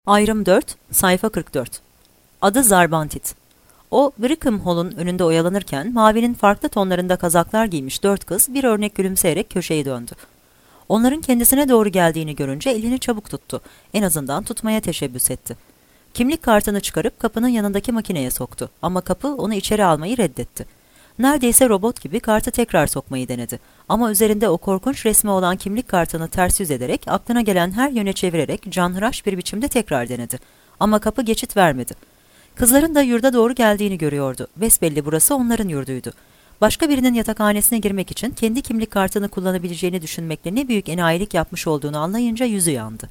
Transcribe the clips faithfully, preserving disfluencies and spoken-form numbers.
Ayrım dört, sayfa kırk dört. Adı Zarbantit. O, Brickham Hall'un önünde oyalanırken mavinin farklı tonlarında kazaklar giymiş dört kız bir örnek gülümseyerek köşeyi döndü. Onların kendisine doğru geldiğini görünce elini çabuk tuttu. En azından tutmaya teşebbüs etti. Kimlik kartını çıkarıp kapının yanındaki makineye soktu ama kapı onu içeri almayı reddetti. Neredeyse robot gibi kartı tekrar sokmayı denedi. Ama üzerinde o korkunç resmi olan kimlik kartını ters yüz ederek, aklına gelen her yöne çevirerek canhıraş bir biçimde tekrar denedi. Ama kapı geçit vermedi. Kızların da yurda doğru geldiğini görüyordu. Besbelli burası onların yurduydu. Başka birinin yatakhanesine girmek için kendi kimlik kartını kullanabileceğini düşünmekle ne büyük enayilik yapmış olduğunu anlayınca yüzü yandı.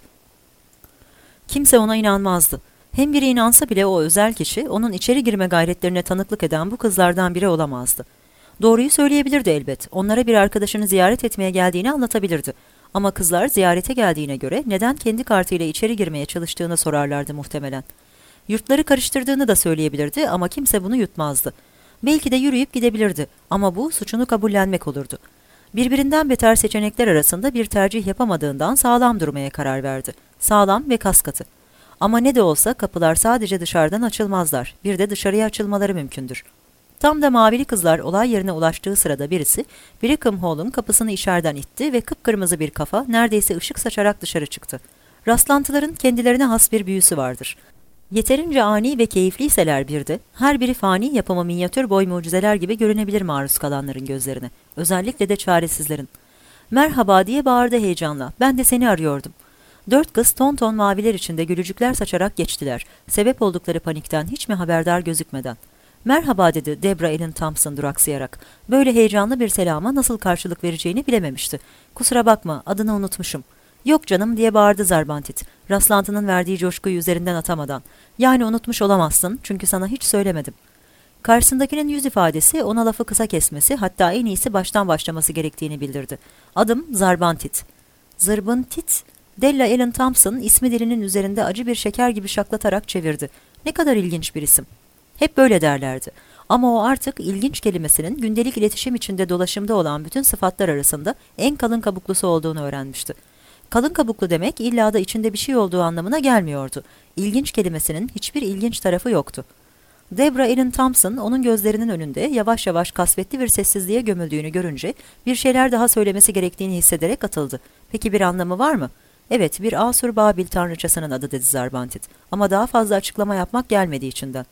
Kimse ona inanmazdı. Hem biri inansa bile o özel kişi, onun içeri girme gayretlerine tanıklık eden bu kızlardan biri olamazdı. Doğruyu söyleyebilirdi elbet, onlara bir arkadaşını ziyaret etmeye geldiğini anlatabilirdi. Ama kızlar ziyarete geldiğine göre neden kendi kartıyla içeri girmeye çalıştığını sorarlardı muhtemelen. Yurtları karıştırdığını da söyleyebilirdi ama kimse bunu yutmazdı. Belki de yürüyüp gidebilirdi ama bu suçunu kabullenmek olurdu. Birbirinden beter seçenekler arasında bir tercih yapamadığından sağlam durmaya karar verdi. Sağlam ve kaskatı. Ama ne de olsa kapılar sadece dışarıdan açılmazlar. Bir de dışarıya açılmaları mümkündür. Tam da mavili kızlar olay yerine ulaştığı sırada birisi, Brickham Hall'un kapısını içeriden itti ve kıpkırmızı bir kafa neredeyse ışık saçarak dışarı çıktı. Rastlantıların kendilerine has bir büyüsü vardır. Yeterince ani ve keyifliyseler bir de, her biri fani yapımı minyatür boy mucizeler gibi görünebilir maruz kalanların gözlerine. Özellikle de çaresizlerin. "Merhaba" diye bağırdı heyecanla. "Ben de seni arıyordum." Dört kız ton ton maviler içinde gülücükler saçarak geçtiler. Sebep oldukları panikten hiç mi haberdar gözükmeden. "Merhaba" dedi Debra Ellen Thompson duraksayarak. Böyle heyecanlı bir selama nasıl karşılık vereceğini bilememişti. "Kusura bakma, adını unutmuşum." "Yok canım" diye bağırdı Zarbantit, rastlantının verdiği coşkuyu üzerinden atamadan. "Yani unutmuş olamazsın, çünkü sana hiç söylemedim." Karşısındakinin yüz ifadesi ona lafı kısa kesmesi, hatta en iyisi baştan başlaması gerektiğini bildirdi. "Adım Zarbantit." "Zırbıntit?" Della Ellen Thompson ismi dilinin üzerinde acı bir şeker gibi şaklatarak çevirdi. "Ne kadar ilginç bir isim." Hep böyle derlerdi. Ama o artık ilginç kelimesinin gündelik iletişim içinde dolaşımda olan bütün sıfatlar arasında en kalın kabuklusu olduğunu öğrenmişti. Kalın kabuklu demek illa da içinde bir şey olduğu anlamına gelmiyordu. İlginç kelimesinin hiçbir ilginç tarafı yoktu. Debra Ellen Thompson onun gözlerinin önünde yavaş yavaş kasvetli bir sessizliğe gömüldüğünü görünce bir şeyler daha söylemesi gerektiğini hissederek atıldı. "Peki bir anlamı var mı?" "Evet, bir Asur Babil tanrıçasının adı" dedi Zarbantit. "Ama daha fazla açıklama yapmak gelmedi içinden."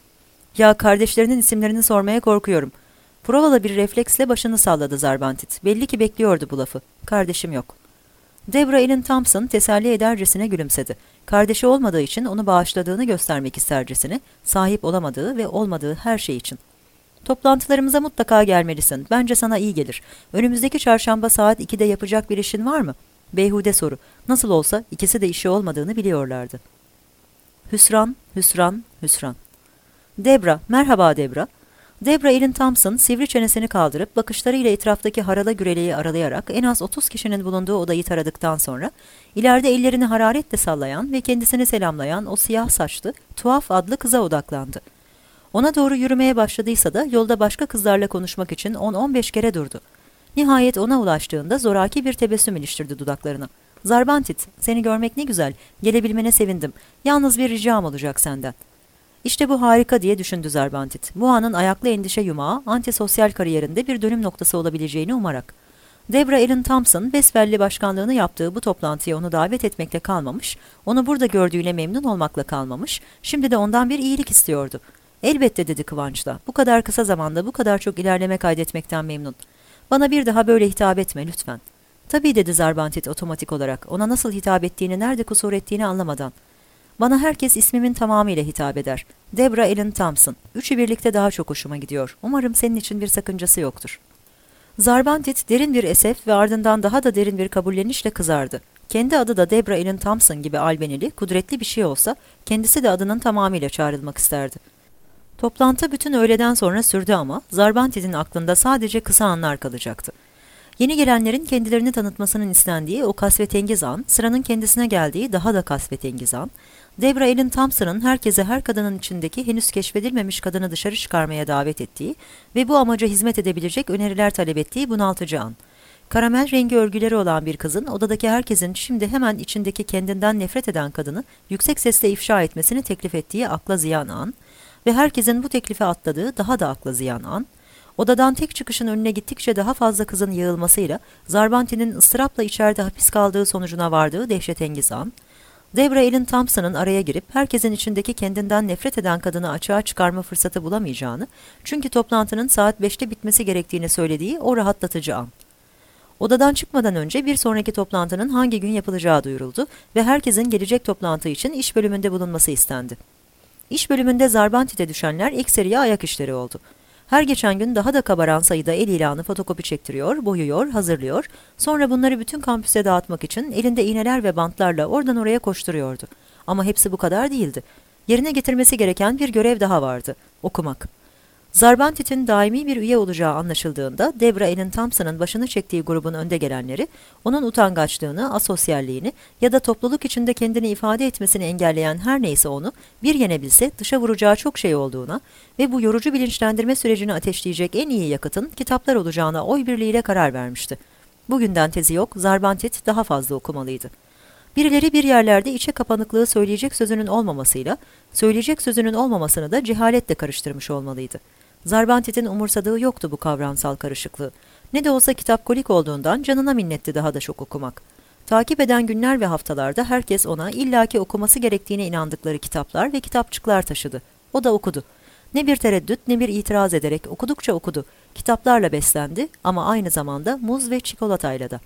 "Ya kardeşlerinin isimlerini sormaya korkuyorum." Provalı bir refleksle başını salladı Zarbantit. Belli ki bekliyordu bu lafı. "Kardeşim yok." Debra Ellen Thompson teselli edercesine gülümsedi. Kardeşi olmadığı için onu bağışladığını göstermek istercesine, sahip olamadığı ve olmadığı her şey için. "Toplantılarımıza mutlaka gelmelisin. Bence sana iyi gelir. Önümüzdeki çarşamba saat ikide yapacak bir işin var mı?" Beyhude soru. Nasıl olsa ikisi de işi olmadığını biliyorlardı. Hüsran, hüsran, hüsran. "Debra, merhaba Debra." Debra Ellen Thompson sivri çenesini kaldırıp bakışlarıyla etraftaki harala güreleyi aralayarak en az otuz kişinin bulunduğu odayı taradıktan sonra ileride ellerini hararetle sallayan ve kendisini selamlayan o siyah saçlı, tuhaf adlı kıza odaklandı. Ona doğru yürümeye başladıysa da yolda başka kızlarla konuşmak için on on beş kere durdu. Nihayet ona ulaştığında zoraki bir tebessüm iliştirdi dudaklarına. "Zarbantit, seni görmek ne güzel, gelebilmene sevindim. Yalnız bir ricam olacak senden." "İşte bu harika" diye düşündü Zarbantit. Bu anın ayaklı endişe yumağı antisosyal kariyerinde bir dönüm noktası olabileceğini umarak. Debra Ellen Thompson besbelli başkanlığını yaptığı bu toplantıya onu davet etmekle kalmamış, onu burada gördüğüne memnun olmakla kalmamış, şimdi de ondan bir iyilik istiyordu. "Elbette" dedi kıvançla. "Bu kadar kısa zamanda bu kadar çok ilerleme kaydetmekten memnun. Bana bir daha böyle hitap etme lütfen." "Tabii" dedi Zarbantit otomatik olarak, ona nasıl hitap ettiğini, nerede kusur ettiğini anlamadan. "Bana herkes ismimin tamamıyla hitap eder. Debra Ellen Thompson. Üçü birlikte daha çok hoşuma gidiyor. Umarım senin için bir sakıncası yoktur." Zarbantit derin bir esef ve ardından daha da derin bir kabullenişle kızardı. Kendi adı da Debra Ellen Thompson gibi albenili, kudretli bir şey olsa, kendisi de adının tamamıyla çağrılmak isterdi. Toplantı bütün öğleden sonra sürdü ama Zarbantit'in aklında sadece kısa anlar kalacaktı. Yeni gelenlerin kendilerini tanıtmasının istendiği o kasvetengiz an, sıranın kendisine geldiği daha da kasvetengiz an, Debra Ellen Thompson'ın herkese her kadının içindeki henüz keşfedilmemiş kadını dışarı çıkarmaya davet ettiği ve bu amaca hizmet edebilecek öneriler talep ettiği bunaltıcı an. Karamel rengi örgüleri olan bir kızın odadaki herkesin şimdi hemen içindeki kendinden nefret eden kadını yüksek sesle ifşa etmesini teklif ettiği akla ziyan an ve herkesin bu teklife atladığı daha da akla ziyan an, odadan tek çıkışın önüne gittikçe daha fazla kızın yığılmasıyla Zarbanti'nin ıstırapla içeride hapis kaldığı sonucuna vardığı dehşetengiz an, Debra Ellen Thompson'ın araya girip herkesin içindeki kendinden nefret eden kadını açığa çıkarma fırsatı bulamayacağını, çünkü toplantının saat beşte bitmesi gerektiğini söylediği o rahatlatıcı an. Odadan çıkmadan önce bir sonraki toplantının hangi gün yapılacağı duyuruldu ve herkesin gelecek toplantı için iş bölümünde bulunması istendi. İş bölümünde Zarbantit'e düşenler ekseriye ayak işleri oldu. Her geçen gün daha da kabaran sayıda el ilanı fotokopi çektiriyor, boyuyor, hazırlıyor, sonra bunları bütün kampüse dağıtmak için elinde iğneler ve bantlarla oradan oraya koşturuyordu. Ama hepsi bu kadar değildi. Yerine getirmesi gereken bir görev daha vardı: okumak. Zarbantit'in daimi bir üye olacağı anlaşıldığında Debra Ellen Thompson'ın başını çektiği grubun önde gelenleri, onun utangaçlığını, asosyalliğini ya da topluluk içinde kendini ifade etmesini engelleyen her neyse onu bir yenebilse dışa vuracağı çok şey olduğuna ve bu yorucu bilinçlendirme sürecini ateşleyecek en iyi yakıtın kitaplar olacağına oy birliğiyle karar vermişti. Bugünden tezi yok, Zarbantit daha fazla okumalıydı. Birileri bir yerlerde içe kapanıklığı söyleyecek sözünün olmamasıyla, söyleyecek sözünün olmamasını da cehaletle karıştırmış olmalıydı. Zarbantit'in umursadığı yoktu bu kavramsal karışıklığı. Ne de olsa kitapkolik olduğundan canına minnetti daha da çok okumak. Takip eden günler ve haftalarda herkes ona illaki okuması gerektiğine inandıkları kitaplar ve kitapçıklar taşıdı. O da okudu. Ne bir tereddüt ne bir itiraz ederek okudukça okudu. Kitaplarla beslendi ama aynı zamanda muz ve çikolatayla da.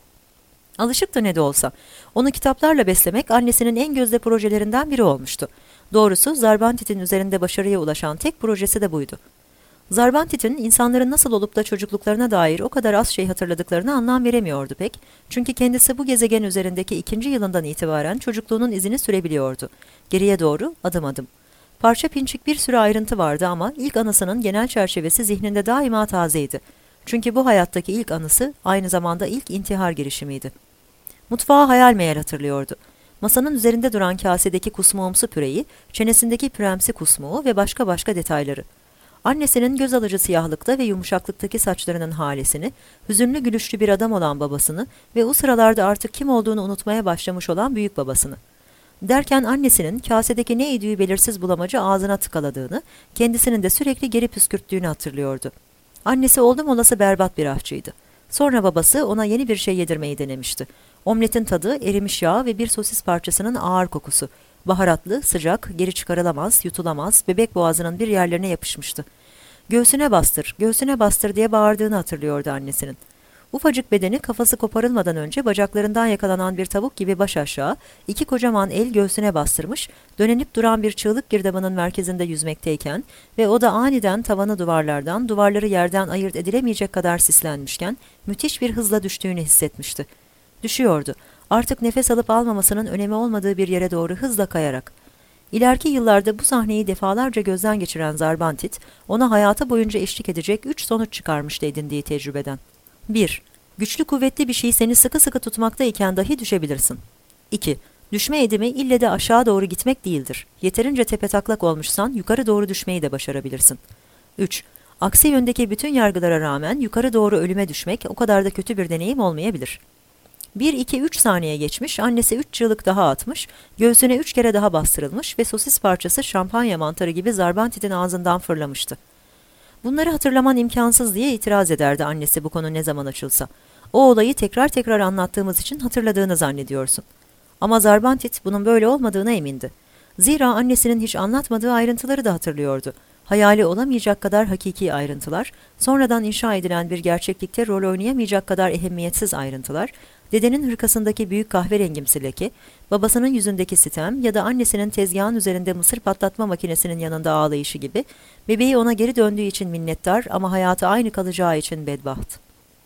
Alışıktı ne de olsa. Onu kitaplarla beslemek annesinin en gözde projelerinden biri olmuştu. Doğrusu Zarbantit'in üzerinde başarıya ulaşan tek projesi de buydu. Zarbantit'in insanların nasıl olup da çocukluklarına dair o kadar az şey hatırladıklarına anlam veremiyordu pek. Çünkü kendisi bu gezegen üzerindeki ikinci yılından itibaren çocukluğunun izini sürebiliyordu. Geriye doğru adım adım. Parça pinçik bir sürü ayrıntı vardı ama ilk anısının genel çerçevesi zihninde daima tazeydi. Çünkü bu hayattaki ilk anısı aynı zamanda ilk intihar girişimiydi. Mutfağı hayal meyal hatırlıyordu. Masanın üzerinde duran kasedeki kusmuğumsu püreyi, çenesindeki püremsi kusmuğu ve başka başka detayları. Annesinin göz alıcı siyahlıkta ve yumuşaklıktaki saçlarının halesini, hüzünlü gülüşlü bir adam olan babasını ve o sıralarda artık kim olduğunu unutmaya başlamış olan büyük babasını. Derken annesinin kasedeki ne idüğü belirsiz bulamacı ağzına tıkaladığını, kendisinin de sürekli geri püskürttüğünü hatırlıyordu. Annesi oldum olası berbat bir aşçıydı. Sonra babası ona yeni bir şey yedirmeyi denemişti. Omletin tadı, erimiş yağ ve bir sosis parçasının ağır kokusu. Baharatlı, sıcak, geri çıkarılamaz, yutulamaz, bebek boğazının bir yerlerine yapışmıştı. Göğsüne bastır, göğsüne bastır diye bağırdığını hatırlıyordu annesinin. Ufacık bedeni kafası koparılmadan önce bacaklarından yakalanan bir tavuk gibi baş aşağı, iki kocaman el göğsüne bastırmış, dönenip duran bir çığlık girdabının merkezinde yüzmekteyken ve o da aniden tavanı duvarlardan, duvarları yerden ayırt edilemeyecek kadar sislenmişken müthiş bir hızla düştüğünü hissetmişti. Düşüyordu. Artık nefes alıp almamasının önemi olmadığı bir yere doğru hızla kayarak. İleriki yıllarda bu sahneyi defalarca gözden geçiren Zarbantit, ona hayatı boyunca eşlik edecek üç sonuç çıkarmıştı edindiği tecrübeden. bir. Güçlü kuvvetli bir şey seni sıkı sıkı tutmaktayken dahi düşebilirsin. iki. Düşme edimi ille de aşağı doğru gitmek değildir. Yeterince tepetaklak olmuşsan yukarı doğru düşmeyi de başarabilirsin. üç. Aksi yöndeki bütün yargılara rağmen yukarı doğru ölüme düşmek o kadar da kötü bir deneyim olmayabilir. bir iki üç saniye geçmiş, annesi üç çığlık daha atmış, göğsüne üç kere daha bastırılmış ve sosis parçası şampanya mantarı gibi Zarbantit'in ağzından fırlamıştı. Bunları hatırlaman imkansız diye itiraz ederdi annesi bu konu ne zaman açılsa. O olayı tekrar tekrar anlattığımız için hatırladığını zannediyorsun. Ama Zarbantit bunun böyle olmadığına emindi. Zira annesinin hiç anlatmadığı ayrıntıları da hatırlıyordu. Hayali olamayacak kadar hakiki ayrıntılar, sonradan inşa edilen bir gerçeklikte rol oynayamayacak kadar ehemmiyetsiz ayrıntılar, dedenin hırkasındaki büyük kahverengimsi leke, babasının yüzündeki sitem ya da annesinin tezgahın üzerinde mısır patlatma makinesinin yanında ağlayışı gibi, bebeği ona geri döndüğü için minnettar ama hayatı aynı kalacağı için bedbaht.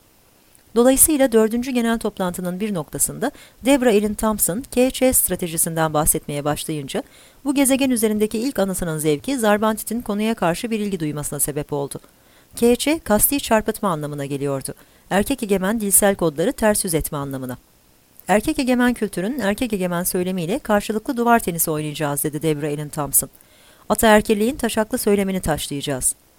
Dolayısıyla dördüncü genel toplantının bir noktasında Debra Ellen Thompson, K Ç stratejisinden bahsetmeye başlayınca, bu gezegen üzerindeki ilk anısının zevki Zarbantit'in konuya karşı bir ilgi duymasına sebep oldu. K Ç, kasti çarpıtma anlamına geliyordu. Erkek egemen dilsel kodları ters yüz etme anlamına. Erkek egemen kültürün erkek egemen söylemiyle karşılıklı duvar tenisi oynayacağız dedi Debra Ellen Thompson. Ataerkilliğin taşaklı söylemini taşlayacağız.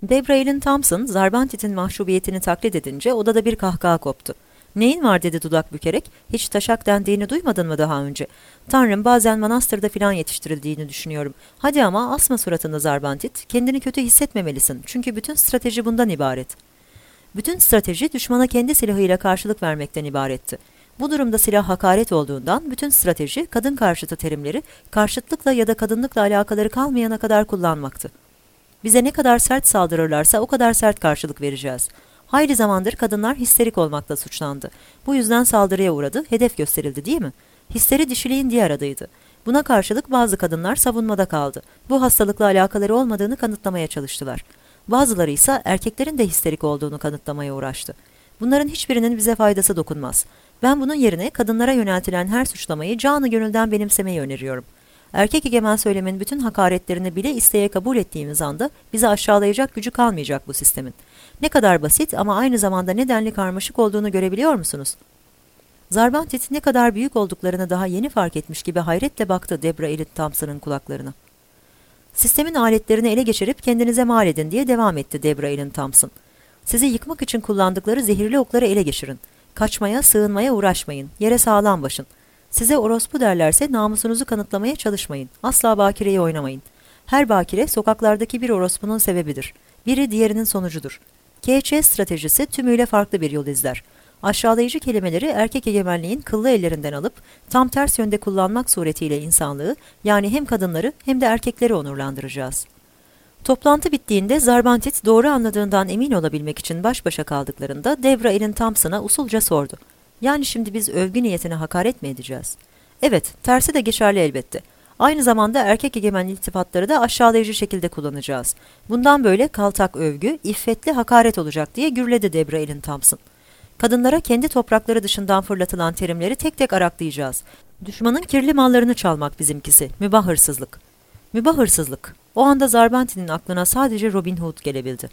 Debra Ellen Thompson, Zarbantit'in mahcubiyetini taklit edince odada bir kahkaha koptu. "Neyin var?" dedi dudak bükerek. "Hiç taşak dendiğini duymadın mı daha önce? Tanrım, bazen manastırda filan yetiştirildiğini düşünüyorum. Hadi ama asma suratını Zarbantit. Kendini kötü hissetmemelisin. Çünkü bütün strateji bundan ibaret." Bütün strateji düşmana kendi silahıyla karşılık vermekten ibaretti. Bu durumda silah hakaret olduğundan bütün strateji kadın karşıtı terimleri karşıtlıkla ya da kadınlıkla alakaları kalmayana kadar kullanmaktı. Bize ne kadar sert saldırırlarsa o kadar sert karşılık vereceğiz. Hayli zamandır kadınlar histerik olmakla suçlandı. Bu yüzden saldırıya uğradı, hedef gösterildi değil mi? Histeri dişiliğin diğer adıydı. Buna karşılık bazı kadınlar savunmada kaldı. Bu hastalıkla alakaları olmadığını kanıtlamaya çalıştılar. Bazıları ise erkeklerin de histerik olduğunu kanıtlamaya uğraştı. Bunların hiçbirinin bize faydası dokunmaz. Ben bunun yerine kadınlara yöneltilen her suçlamayı canı gönülden benimsemeyi öneriyorum. Erkek egemen söylemin bütün hakaretlerini bile isteye kabul ettiğimiz anda bizi aşağılayacak gücü kalmayacak bu sistemin. Ne kadar basit ama aynı zamanda nedenli karmaşık olduğunu görebiliyor musunuz? Zarbantit ne kadar büyük olduklarını daha yeni fark etmiş gibi hayretle baktı Debra Ellen Thompson'ın kulaklarına. "Sistemin aletlerini ele geçirip kendinize mal edin," diye devam etti Debra Ellen Thompson. "Sizi yıkmak için kullandıkları zehirli okları ele geçirin. Kaçmaya, sığınmaya uğraşmayın. Yere sağlam basın. Size orospu derlerse namusunuzu kanıtlamaya çalışmayın. Asla bakireyi oynamayın. Her bakire sokaklardaki bir orospunun sebebidir. Biri diğerinin sonucudur. K Ç stratejisi tümüyle farklı bir yol izler. Aşağılayıcı kelimeleri erkek egemenliğin kıllı ellerinden alıp tam ters yönde kullanmak suretiyle insanlığı, yani hem kadınları hem de erkekleri onurlandıracağız." Toplantı bittiğinde Zarbantit doğru anladığından emin olabilmek için baş başa kaldıklarında Debra Ellen Thompson'a usulca sordu. "Yani şimdi biz övgü niyetine hakaret mi edeceğiz?" "Evet, tersi de geçerli elbette. Aynı zamanda erkek egemen iltifatları da aşağılayıcı şekilde kullanacağız. Bundan böyle kaltak övgü, iffetli hakaret olacak," diye gürledi Debra Ellen Thompson. "Kadınlara kendi toprakları dışından fırlatılan terimleri tek tek araklayacağız. Düşmanın kirli mallarını çalmak bizimkisi, mübah hırsızlık." Mübah hırsızlık. O anda Zarbantit'in aklına sadece Robin Hood gelebildi.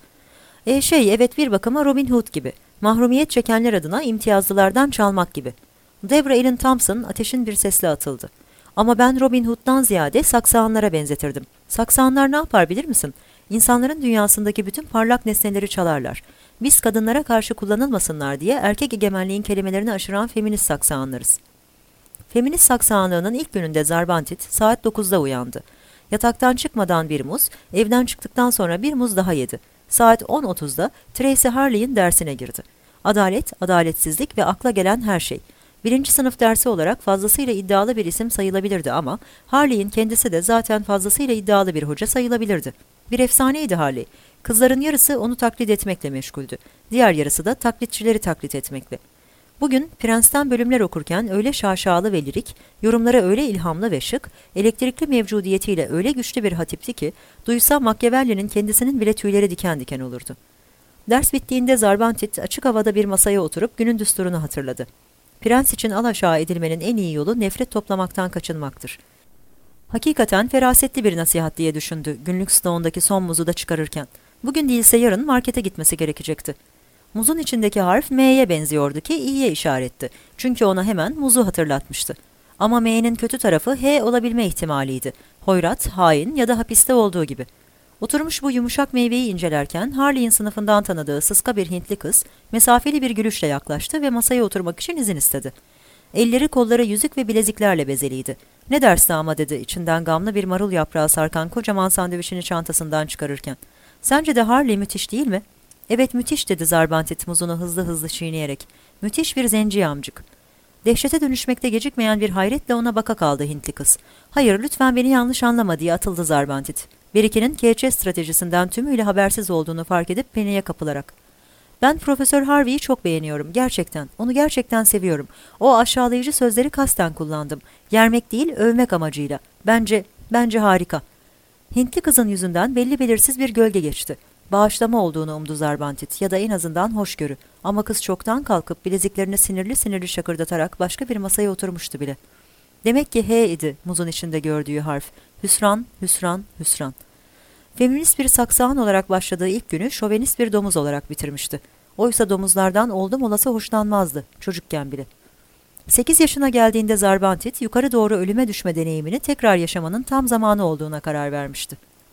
E şey, evet, bir bakıma Robin Hood gibi. Mahrumiyet çekenler adına imtiyazlılardan çalmak gibi. Debra Ellen Thompson ateşin bir sesle atıldı. "Ama ben Robin Hood'dan ziyade Saksağanlara benzetirdim. Saksağanlar ne yapar bilir misin? İnsanların dünyasındaki bütün parlak nesneleri çalarlar. Biz kadınlara karşı kullanılmasınlar diye erkek egemenliğin kelimelerini aşıran feminist Saksağanlarız." Feminist Saksağanlığının ilk gününde Zarbantit saat dokuzda uyandı. Yataktan çıkmadan bir muz, evden çıktıktan sonra bir muz daha yedi. Saat on otuzda Tracy Harley'in dersine girdi. Adalet, adaletsizlik ve akla gelen her şey. Birinci sınıf dersi olarak fazlasıyla iddialı bir isim sayılabilirdi ama Harley'in kendisi de zaten fazlasıyla iddialı bir hoca sayılabilirdi. Bir efsaneydi Harley. Kızların yarısı onu taklit etmekle meşguldü. Diğer yarısı da taklitçileri taklit etmekle. Bugün Prens'ten bölümler okurken öyle şaşalı ve lirik, yorumlara öyle ilhamlı ve şık, elektrikli mevcudiyetiyle öyle güçlü bir hatipti ki, duysa Machiavelli'nin kendisinin bile tüyleri diken diken olurdu. Ders bittiğinde Zarbantit açık havada bir masaya oturup günün düsturunu hatırladı. Prens için alaşağı edilmenin en iyi yolu nefret toplamaktan kaçınmaktır. Hakikaten ferasetli bir nasihat diye düşündü günlük stoğundaki son muzu da çıkarırken. Bugün değilse yarın markete gitmesi gerekecekti. Muzun içindeki harf M'ye benziyordu ki iyiye işaretti. Çünkü ona hemen muzu hatırlatmıştı. Ama M'nin kötü tarafı H olabilme ihtimaliydi. Hoyrat, hain ya da hapiste olduğu gibi. Oturmuş bu yumuşak meyveyi incelerken Harley'in sınıfından tanıdığı sıska bir Hintli kız mesafeli bir gülüşle yaklaştı ve masaya oturmak için izin istedi. Elleri kolları yüzük ve bileziklerle bezeliydi. "Ne dersi ama?" dedi içinden gamlı bir marul yaprağı sarkan kocaman sandviçini çantasından çıkarırken. "Sence de Harley müthiş değil mi?" "Evet, müthiş," dedi Zarbantit muzunu hızlı hızlı çiğneyerek. "Müthiş bir zenci amcık." Dehşete dönüşmekte gecikmeyen bir hayretle ona baka kaldı Hintli kız. "Hayır, lütfen beni yanlış anlama," diye atıldı Zarbantit. Berikinin K Ç stratejisinden tümüyle habersiz olduğunu fark edip paniğe kapılarak. "Ben Profesör Harvey'i çok beğeniyorum, gerçekten. Onu gerçekten seviyorum. O aşağılayıcı sözleri kasten kullandım. Yermek değil, övmek amacıyla. Bence, bence harika." Hintli kızın yüzünden belli belirsiz bir gölge geçti. Bağışlama olduğunu umdu Zarbantit ya da en azından hoşgörü. Ama kız çoktan kalkıp bileziklerini sinirli sinirli şakırdatarak başka bir masaya oturmuştu bile. Demek ki H idi muzun içinde gördüğü harf. Hüsran, hüsran, hüsran. Feminist bir saksağan olarak başladığı ilk günü şovenist bir domuz olarak bitirmişti. Oysa domuzlardan oldum olası hoşlanmazdı, çocukken bile. Sekiz yaşına geldiğinde Zarbantit yukarı doğru ölüme düşme deneyimini tekrar yaşamanın tam zamanı olduğuna karar vermişti.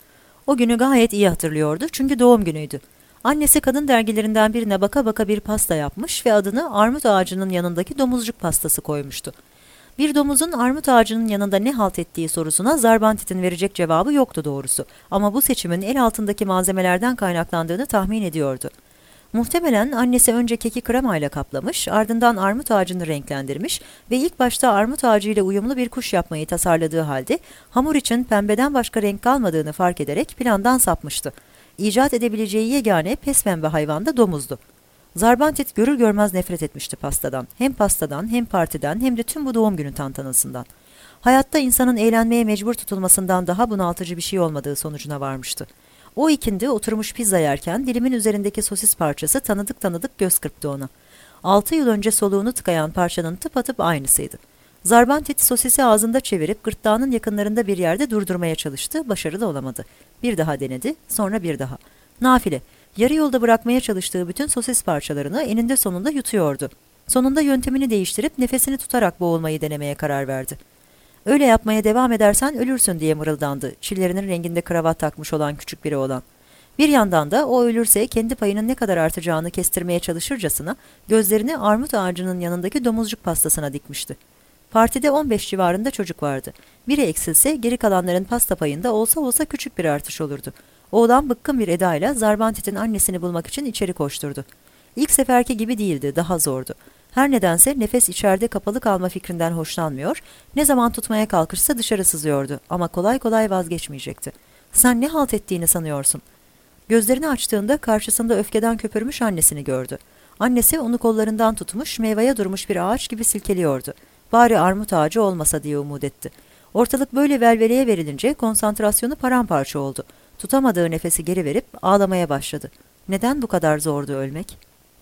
O günü gayet iyi hatırlıyordu çünkü doğum günüydü. Annesi kadın dergilerinden birine baka baka bir pasta yapmış ve adını armut ağacının yanındaki domuzcuk pastası koymuştu. Bir domuzun armut ağacının yanında ne halt ettiği sorusuna Zarbantit'in verecek cevabı yoktu doğrusu. Ama bu seçimin el altındaki malzemelerden kaynaklandığını tahmin ediyordu. Muhtemelen annesi önce keki kremayla kaplamış, ardından armut ağacını renklendirmiş ve ilk başta armut ağacıyla uyumlu bir kuş yapmayı tasarladığı halde hamur için pembeden başka renk kalmadığını fark ederek plandan sapmıştı. İcat edebileceği yegane pespembe hayvan da domuzdu. Zarbantit görür görmez nefret etmişti pastadan. Hem pastadan, hem partiden, hem de tüm bu doğum günü tantanasından. Hayatta insanın eğlenmeye mecbur tutulmasından daha bunaltıcı bir şey olmadığı sonucuna varmıştı. O ikindi oturmuş pizza yerken dilimin üzerindeki sosis parçası tanıdık tanıdık göz kırptı ona. Altı yıl önce soluğunu tıkayan parçanın tıpatıp aynısıydı. Zarbantit sosisi ağzında çevirip gırtlağının yakınlarında bir yerde durdurmaya çalıştı, başarılı olamadı. Bir daha denedi, sonra bir daha. Nafile, yarı yolda bırakmaya çalıştığı bütün sosis parçalarını eninde sonunda yutuyordu. Sonunda yöntemini değiştirip nefesini tutarak boğulmayı denemeye karar verdi. Öyle yapmaya devam edersen ölürsün diye mırıldandı, çillerinin renginde kravat takmış olan küçük biri olan. Bir yandan da o ölürse kendi payının ne kadar artacağını kestirmeye çalışırcasına gözlerini armut ağacının yanındaki domuzcuk pastasına dikmişti. Partide on beş civarında çocuk vardı. Biri eksilse geri kalanların pasta payında olsa olsa küçük bir artış olurdu. Oğlan bıkkın bir edayla Zarbantit'in annesini bulmak için içeri koşturdu. İlk seferki gibi değildi, daha zordu. Her nedense nefes içeride kapalı kalma fikrinden hoşlanmıyor, ne zaman tutmaya kalkışsa dışarı sızıyordu ama kolay kolay vazgeçmeyecekti. Sen ne halt ettiğini sanıyorsun? Gözlerini açtığında karşısında öfkeden köpürmüş annesini gördü. Annesi onu kollarından tutmuş, meyveye durmuş bir ağaç gibi silkeliyordu. Bari armut ağacı olmasa diye umut etti. Ortalık böyle velveleye verilince konsantrasyonu paramparça oldu. Tutamadığı nefesi geri verip ağlamaya başladı. Neden bu kadar zordu ölmek?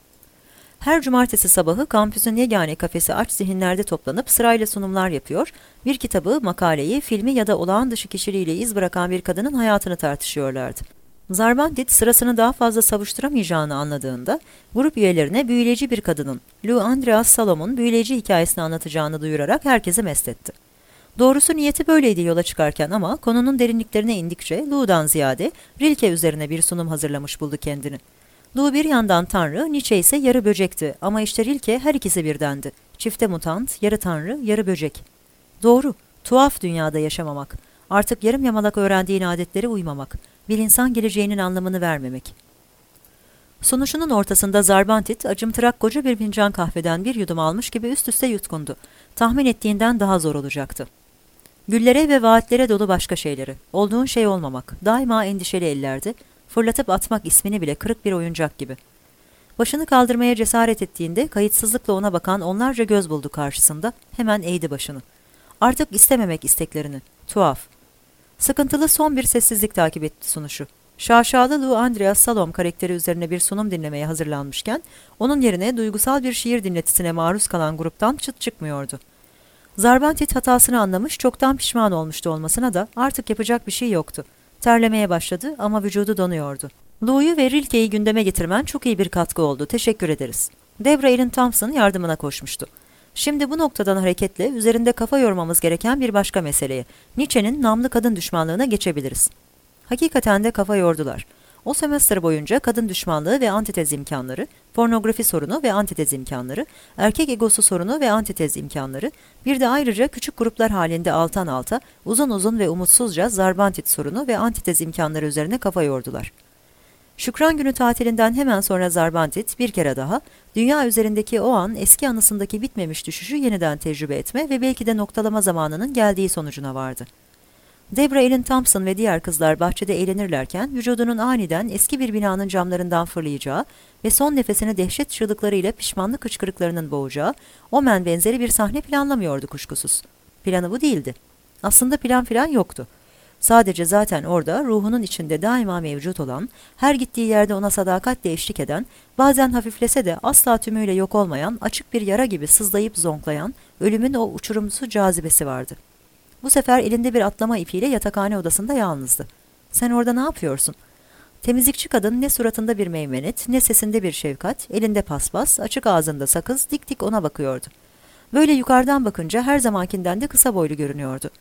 Her cumartesi sabahı kampüsün yegane kafesi aç zihinlerde toplanıp sırayla sunumlar yapıyor, bir kitabı, makaleyi, filmi ya da olağan dışı kişiliğiyle iz bırakan bir kadının hayatını tartışıyorlardı. Zarbantit sırasını daha fazla savuşturamayacağını anladığında, grup üyelerine büyüleyici bir kadının, Lou Andreas Salom'un büyüleyici hikayesini anlatacağını duyurarak herkese mest etti. Doğrusu niyeti böyleydi yola çıkarken ama konunun derinliklerine indikçe Lou'dan ziyade Rilke üzerine bir sunum hazırlamış buldu kendini. Lou bir yandan tanrı, Nietzsche ise yarı böcekti ama işte Rilke her ikisi birdendi. Çifte mutant, yarı tanrı, yarı böcek. Doğru, tuhaf dünyada yaşamamak, artık yarım yamalak öğrendiğin adetlere uymamak, bir insan geleceğinin anlamını vermemek. Sunuşunun ortasında Zarbantit, acımtırak koca bir fincan kahveden bir yudum almış gibi üst üste yutkundu. Tahmin ettiğinden daha zor olacaktı. Güllere ve vaatlere dolu başka şeyleri, olduğun şey olmamak, daima endişeli ellerde, fırlatıp atmak ismini bile kırık bir oyuncak gibi. Başını kaldırmaya cesaret ettiğinde kayıtsızlıkla ona bakan onlarca göz buldu karşısında, hemen eğdi başını. Artık istememek isteklerini, tuhaf. Sıkıntılı son bir sessizlik takip etti sunuşu. Şaşalı Lou Andreas Salom karakteri üzerine bir sunum dinlemeye hazırlanmışken, onun yerine duygusal bir şiir dinletisine maruz kalan gruptan çıt çıkmıyordu. Zarbantit hatasını anlamış, çoktan pişman olmuştu olmasına da artık yapacak bir şey yoktu. Terlemeye başladı ama vücudu donuyordu. Lou'yu ve Rilke'yi gündeme getirmen çok iyi bir katkı oldu, teşekkür ederiz. Debra Ellen Thompson yardımına koşmuştu. Şimdi bu noktadan hareketle üzerinde kafa yormamız gereken bir başka meseleye, Nietzsche'nin namlı kadın düşmanlığına geçebiliriz. Hakikaten de kafa yordular. O semestr boyunca kadın düşmanlığı ve antitez imkanları, pornografi sorunu ve antitez imkanları, erkek egosu sorunu ve antitez imkanları, bir de ayrıca küçük gruplar halinde alttan alta, uzun uzun ve umutsuzca Zarbantit sorunu ve antitez imkanları üzerine kafa yordular. Şükran günü tatilinden hemen sonra Zarbantit bir kere daha, dünya üzerindeki o an eski anısındaki bitmemiş düşüşü yeniden tecrübe etme ve belki de noktalama zamanının geldiği sonucuna vardı. Debra Ellen Thompson ve diğer kızlar bahçede eğlenirlerken vücudunun aniden eski bir binanın camlarından fırlayacağı ve son nefesini dehşet çığlıklarıyla pişmanlık hıçkırıklarının boğacağı Omen benzeri bir sahne planlamıyordu kuşkusuz. Planı bu değildi. Aslında plan filan yoktu. Sadece zaten orada ruhunun içinde daima mevcut olan, her gittiği yerde ona sadakatle eşlik eden, bazen hafiflese de asla tümüyle yok olmayan, açık bir yara gibi sızlayıp zonklayan, ölümün o uçurumsu cazibesi vardı. Bu sefer elinde bir atlama ipiyle yatakhane odasında yalnızdı. Sen orada ne yapıyorsun? Temizlikçi kadın ne suratında bir meymenet, ne sesinde bir şefkat, elinde paspas, açık ağzında sakız, dik dik ona bakıyordu. Böyle yukarıdan bakınca her zamankinden de kısa boylu görünüyordu.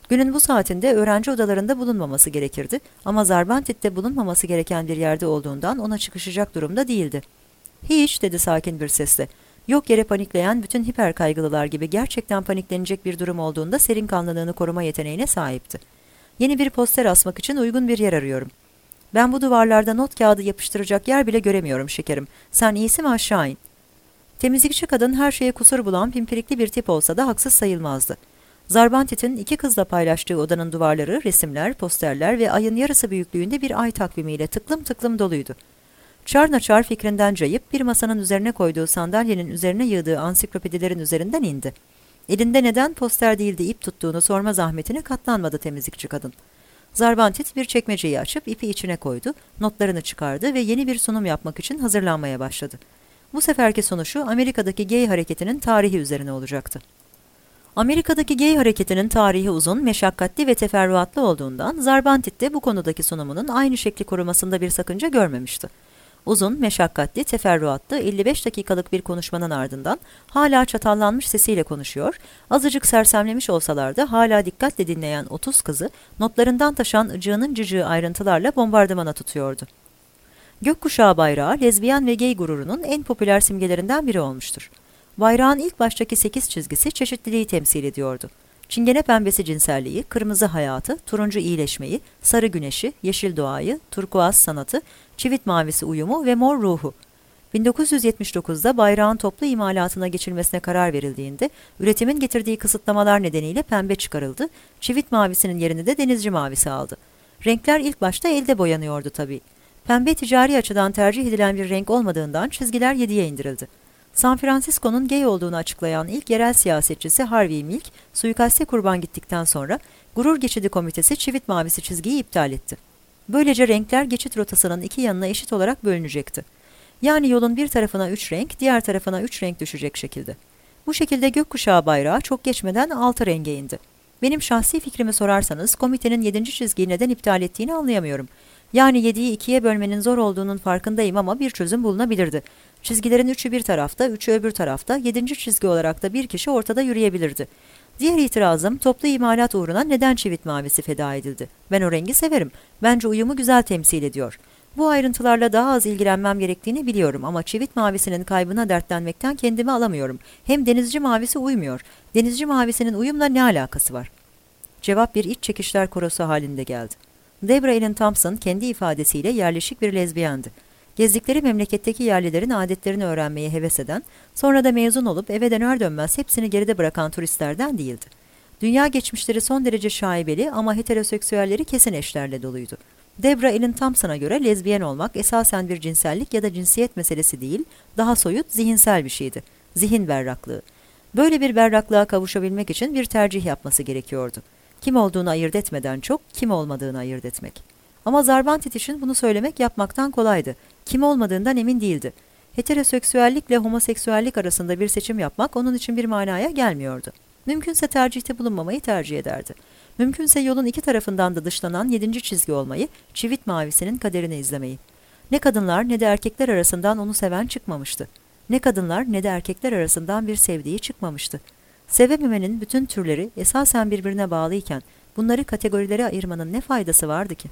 Günün bu saatinde öğrenci odalarında bulunmaması gerekirdi ama Zarbantit'te bulunmaması gereken bir yerde olduğundan ona çıkışacak durumda değildi. "Hiç," dedi sakin bir sesle. Yok yere panikleyen bütün hiper kaygılılar gibi gerçekten paniklenecek bir durum olduğunda serin kanlılığını koruma yeteneğine sahipti. "Yeni bir poster asmak için uygun bir yer arıyorum." "Ben bu duvarlarda not kağıdı yapıştıracak yer bile göremiyorum şekerim. Sen iyisi mi aşağı in?" Temizlikçi kadın her şeye kusur bulan pimpirikli bir tip olsa da haksız sayılmazdı. Zarbantit'in iki kızla paylaştığı odanın duvarları, resimler, posterler ve ayın yarısı büyüklüğünde bir ay takvimiyle tıklım tıklım doluydu. Çarnaçar fikrinden cayıp bir masanın üzerine koyduğu sandalyenin üzerine yığdığı ansiklopedilerin üzerinden indi. Elinde neden poster değil de ip tuttuğunu sorma zahmetine katlanmadı temizlikçi kadın. Zarbantit bir çekmeceyi açıp ipi içine koydu, notlarını çıkardı ve yeni bir sunum yapmak için hazırlanmaya başladı. Bu seferki sunuşu Amerika'daki gay hareketinin tarihi üzerine olacaktı. Amerika'daki gay hareketinin tarihi uzun, meşakkatli ve teferruatlı olduğundan Zarbantit de bu konudaki sunumunun aynı şekli korumasında bir sakınca görmemişti. Uzun, meşakkatli, teferruatlı elli beş dakikalık bir konuşmanın ardından hala çatallanmış sesiyle konuşuyor, azıcık sersemlemiş olsalar da hala dikkatle dinleyen otuz kızı notlarından taşan ıcığının cıcığı ayrıntılarla bombardımana tutuyordu. Gökkuşağı bayrağı, lezbiyen ve gay gururunun en popüler simgelerinden biri olmuştur. Bayrağın ilk baştaki sekiz çizgisi çeşitliliği temsil ediyordu. Çingene pembesi cinselliği, kırmızı hayatı, turuncu iyileşmeyi, sarı güneşi, yeşil doğayı, turkuaz sanatı, çivit mavisi uyumu ve mor ruhu. bin dokuz yüz yetmiş dokuzda bayrağın toplu imalatına geçilmesine karar verildiğinde, üretimin getirdiği kısıtlamalar nedeniyle pembe çıkarıldı, çivit mavisinin yerini de denizci mavisi aldı. Renkler ilk başta elde boyanıyordu tabii. Pembe ticari açıdan tercih edilen bir renk olmadığından çizgiler yediye indirildi. San Francisco'nun gay olduğunu açıklayan ilk yerel siyasetçisi Harvey Milk, suikaste kurban gittikten sonra Gurur Geçidi Komitesi çivit mavisi çizgiyi iptal etti. Böylece renkler geçit rotasının iki yanına eşit olarak bölünecekti. Yani yolun bir tarafına üç renk, diğer tarafına üç renk düşecek şekilde. Bu şekilde gökkuşağı bayrağı çok geçmeden altı renge indi. Benim şahsi fikrimi sorarsanız komitenin yedinci çizgiyi neden iptal ettiğini anlayamıyorum. Yani yediyi ikiye bölmenin zor olduğunun farkındayım ama bir çözüm bulunabilirdi. Çizgilerin üçü bir tarafta, üçü öbür tarafta, yedinci çizgi olarak da bir kişi ortada yürüyebilirdi. Diğer itirazım, toplu imalat uğruna neden çivit mavisi feda edildi? Ben o rengi severim. Bence uyumu güzel temsil ediyor. Bu ayrıntılarla daha az ilgilenmem gerektiğini biliyorum ama çivit mavisinin kaybına dertlenmekten kendimi alamıyorum. Hem denizci mavisi uymuyor. Denizci mavisinin uyumla ne alakası var? Cevap bir iç çekişler korosu halinde geldi. Debra Ellen Thompson kendi ifadesiyle yerleşik bir lezbiyendi. Gezdikleri memleketteki yerlilerin adetlerini öğrenmeye heves eden, sonra da mezun olup eve döner dönmez hepsini geride bırakan turistlerden değildi. Dünya geçmişleri son derece şaibeli ama heteroseksüelleri kesin eşlerle doluydu. Debra Ellen Thompson'a göre lezbiyen olmak esasen bir cinsellik ya da cinsiyet meselesi değil, daha soyut, zihinsel bir şeydi. Zihin berraklığı. Böyle bir berraklığa kavuşabilmek için bir tercih yapması gerekiyordu. Kim olduğunu ayırt etmeden çok, kim olmadığını ayırt etmek. Ama Zarbantit için bunu söylemek yapmaktan kolaydı. Kim olmadığından emin değildi. Heteroseksüellikle homoseksüellik arasında bir seçim yapmak onun için bir manaya gelmiyordu. Mümkünse tercihte bulunmamayı tercih ederdi. Mümkünse yolun iki tarafından da dışlanan yedinci çizgi olmayı, çivit mavisinin kaderini izlemeyi. Ne kadınlar ne de erkekler arasından onu seven çıkmamıştı. Ne kadınlar ne de erkekler arasından bir sevdiği çıkmamıştı. Sevememenin bütün türleri esasen birbirine bağlıyken bunları kategorilere ayırmanın ne faydası vardı ki?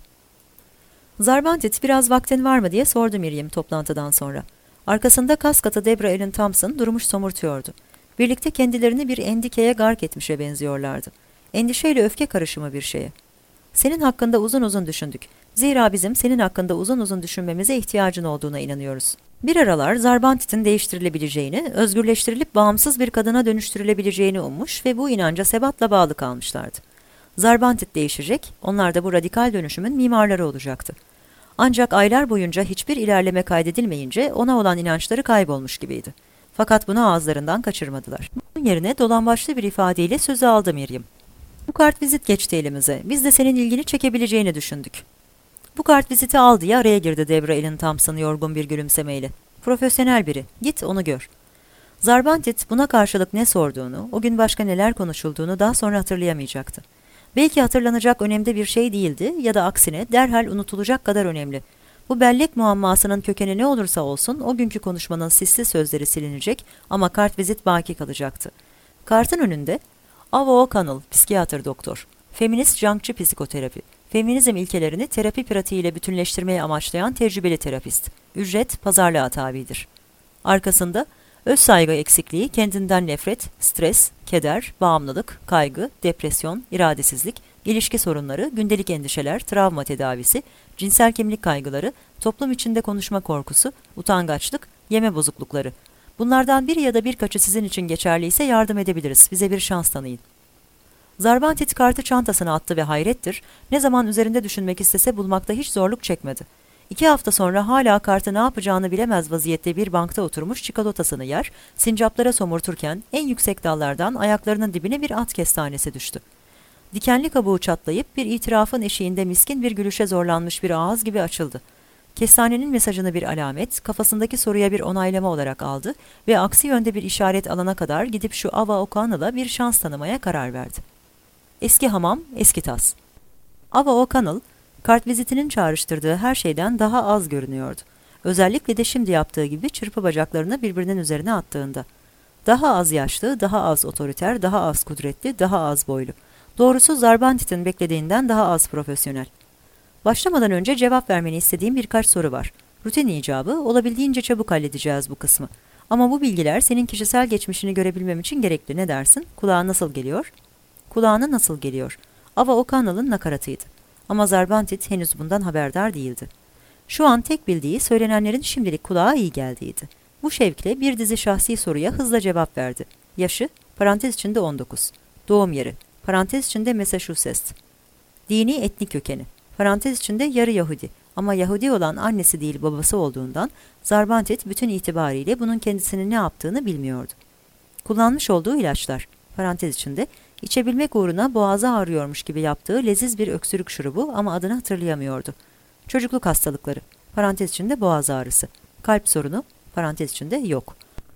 Zarbantit biraz vaktin var mı diye sordu Miriam toplantıdan sonra. Arkasında kas katı Debra Ellen Thompson durmuş somurtuyordu. Birlikte kendilerini bir endikeye gark etmişe benziyorlardı. Endişeyle öfke karışımı bir şeye. Senin hakkında uzun uzun düşündük. Zira bizim senin hakkında uzun uzun düşünmemize ihtiyacın olduğuna inanıyoruz. Bir aralar Zarbantit'in değiştirilebileceğini, özgürleştirilip bağımsız bir kadına dönüştürülebileceğini ummuş ve bu inanca sebatla bağlı kalmışlardı. Zarbantit değişecek, onlar da bu radikal dönüşümün mimarları olacaktı. Ancak aylar boyunca hiçbir ilerleme kaydedilmeyince ona olan inançları kaybolmuş gibiydi. Fakat bunu ağızlarından kaçırmadılar. Bunun yerine dolambaçlı bir ifadeyle sözü aldı Miriam. Bu kartvizit geçti elimize, biz de senin ilgini çekebileceğini düşündük. Bu kartviziti al diye araya girdi Debra Ellen Thompson yorgun bir gülümsemeyle. Profesyonel biri, git onu gör. Zarbantit buna karşılık ne sorduğunu, o gün başka neler konuşulduğunu daha sonra hatırlayamayacaktı. Belki hatırlanacak önemde bir şey değildi ya da aksine derhal unutulacak kadar önemli. Bu bellek muammasının kökeni ne olursa olsun o günkü konuşmanın sisli sözleri silinecek ama kartvizit baki kalacaktı. Kartın önünde Ava O'Connell, psikiyatr doktor. Feminist jungçı psikoterapi. Feminizm ilkelerini terapi pratiğiyle bütünleştirmeyi amaçlayan tecrübeli terapist. Ücret pazarlığa tabidir. Arkasında öz saygı eksikliği, kendinden nefret, stres, keder, bağımlılık, kaygı, depresyon, iradesizlik, ilişki sorunları, gündelik endişeler, travma tedavisi, cinsel kimlik kaygıları, toplum içinde konuşma korkusu, utangaçlık, yeme bozuklukları. Bunlardan biri ya da birkaçı sizin için geçerliyse yardım edebiliriz. Bize bir şans tanıyın. Zarbantit kartı çantasına attı ve hayrettir, ne zaman üzerinde düşünmek istese bulmakta hiç zorluk çekmedi. İki hafta sonra hala kartı ne yapacağını bilemez vaziyette bir bankta oturmuş çikolatasını yer, sincaplara somurturken en yüksek dallardan ayaklarının dibine bir at kestanesi düştü. Dikenli kabuğu çatlayıp bir itirafın eşiğinde miskin bir gülüşe zorlanmış bir ağız gibi açıldı. Kestanenin mesajını bir alamet, kafasındaki soruya bir onaylama olarak aldı ve aksi yönde bir işaret alana kadar gidip şu Ava O'Connell'a bir şans tanımaya karar verdi. Eski hamam, eski tas. Ava O'Connell, kartvizitinin çağrıştırdığı her şeyden daha az görünüyordu. Özellikle de şimdi yaptığı gibi çırpı bacaklarını birbirinin üzerine attığında. Daha az yaşlı, daha az otoriter, daha az kudretli, daha az boylu. Doğrusu Zarbantit'in beklediğinden daha az profesyonel. Başlamadan önce cevap vermeni istediğim birkaç soru var. Rutin icabı, olabildiğince çabuk halledeceğiz bu kısmı. Ama bu bilgiler senin kişisel geçmişini görebilmem için gerekli. Ne dersin? Kulağa nasıl geliyor? Kulağına nasıl geliyor? Ava O'Connell'ın nakaratıydı. Ama Zarbantit henüz bundan haberdar değildi. Şu an tek bildiği söylenenlerin şimdilik kulağa iyi geldiğiydi. Bu şevkle bir dizi şahsi soruya hızla cevap verdi. Yaşı, parantez içinde on dokuz. Doğum yeri, parantez içinde Massachusetts. Dini etnik kökeni, parantez içinde yarı Yahudi. Ama Yahudi olan annesi değil babası olduğundan Zarbantit bütün itibariyle bunun kendisinin ne yaptığını bilmiyordu. Kullanmış olduğu ilaçlar, parantez içinde, İçebilmek uğruna boğazı ağrıyormuş gibi yaptığı leziz bir öksürük şurubu ama adını hatırlayamıyordu. Çocukluk hastalıkları, parantez içinde boğaz ağrısı, kalp sorunu, parantez içinde yok.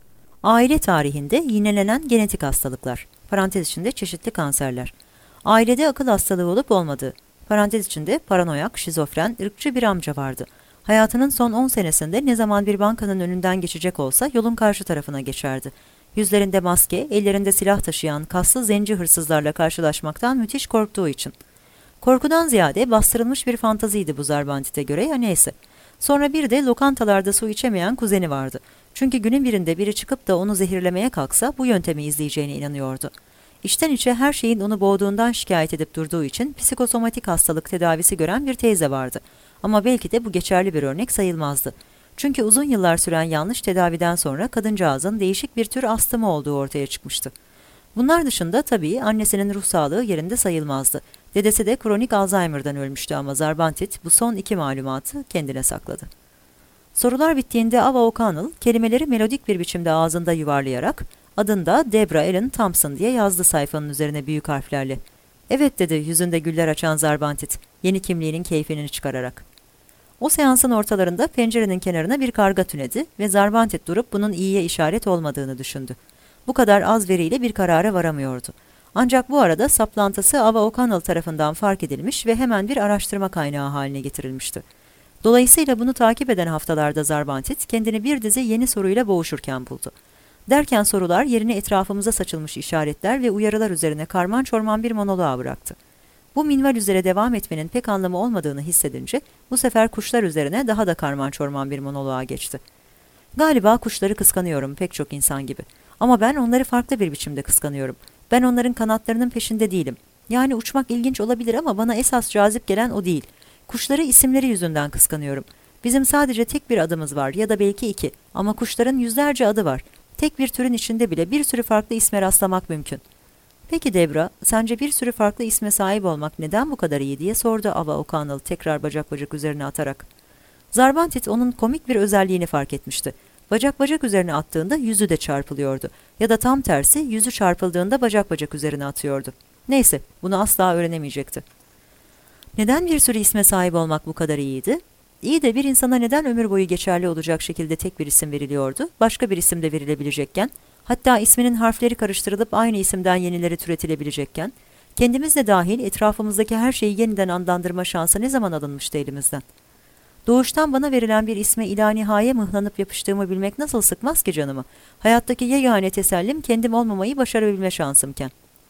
Aile tarihinde yinelenen genetik hastalıklar, parantez içinde çeşitli kanserler. Ailede akıl hastalığı olup olmadığı, parantez içinde paranoyak, şizofren, ırkçı bir amca vardı. Hayatının son on senesinde ne zaman bir bankanın önünden geçecek olsa yolun karşı tarafına geçerdi. Yüzlerinde maske, ellerinde silah taşıyan kaslı zenci hırsızlarla karşılaşmaktan müthiş korktuğu için. Korkudan ziyade bastırılmış bir fantaziydi bu Zarbantit'e göre, ya neyse. Sonra bir de lokantalarda su içemeyen kuzeni vardı. Çünkü günün birinde biri çıkıp da onu zehirlemeye kalksa bu yöntemi izleyeceğine inanıyordu. İçten içe her şeyin onu boğduğundan şikayet edip durduğu için psikosomatik hastalık tedavisi gören bir teyze vardı. Ama belki de bu geçerli bir örnek sayılmazdı. Çünkü uzun yıllar süren yanlış tedaviden sonra kadıncağızın değişik bir tür astımı olduğu ortaya çıkmıştı. Bunlar dışında tabii annesinin ruh sağlığı yerinde sayılmazdı. Dedesi de kronik Alzheimer'dan ölmüştü ama Zarbantit bu son iki malumatı kendine sakladı. Sorular bittiğinde Ava O'Connell kelimeleri melodik bir biçimde ağzında yuvarlayarak adında Debra Ellen Thompson diye yazdı sayfanın üzerine büyük harflerle. Evet dedi yüzünde güller açan Zarbantit, yeni kimliğinin keyfini çıkararak. O seansın ortalarında pencerenin kenarına bir karga tünedi ve Zarbantit durup bunun iyiye işaret olmadığını düşündü. Bu kadar az veriyle bir karara varamıyordu. Ancak bu arada saplantısı Ava O'Connell tarafından fark edilmiş ve hemen bir araştırma kaynağı haline getirilmişti. Dolayısıyla bunu takip eden haftalarda Zarbantit kendini bir dizi yeni soruyla boğuşurken buldu. Derken sorular yerine etrafımıza saçılmış işaretler ve uyarılar üzerine karman çorman bir monoloğa bıraktı. Bu minval üzere devam etmenin pek anlamı olmadığını hissedince bu sefer kuşlar üzerine daha da karman çorman bir monoloğa geçti. Galiba kuşları kıskanıyorum pek çok insan gibi. Ama ben onları farklı bir biçimde kıskanıyorum. Ben onların kanatlarının peşinde değilim. Yani uçmak ilginç olabilir ama bana esas cazip gelen o değil. Kuşları isimleri yüzünden kıskanıyorum. Bizim sadece tek bir adımız var ya da belki iki ama kuşların yüzlerce adı var. Tek bir türün içinde bile bir sürü farklı isme rastlamak mümkün. Peki Debra, sence bir sürü farklı isme sahip olmak neden bu kadar iyi diye sordu Ava O'Connell tekrar bacak bacak üzerine atarak. Zarbantit onun komik bir özelliğini fark etmişti. Bacak bacak üzerine attığında yüzü de çarpılıyordu. Ya da tam tersi yüzü çarpıldığında bacak bacak üzerine atıyordu. Neyse, bunu asla öğrenemeyecekti. Neden bir sürü isme sahip olmak bu kadar iyiydi? İyi de bir insana neden ömür boyu geçerli olacak şekilde tek bir isim veriliyordu, başka bir isim de verilebilecekken, hatta isminin harfleri karıştırılıp aynı isimden yenileri türetilebilecekken, kendimizle dahil etrafımızdaki her şeyi yeniden adlandırma şansı ne zaman alınmıştı elimizden? Doğuştan bana verilen bir isme ilanihaya mıhlanıp yapıştığımı bilmek nasıl sıkmaz ki canımı? Hayattaki yegane tesellim kendim olmamayı başarabilme şansımken.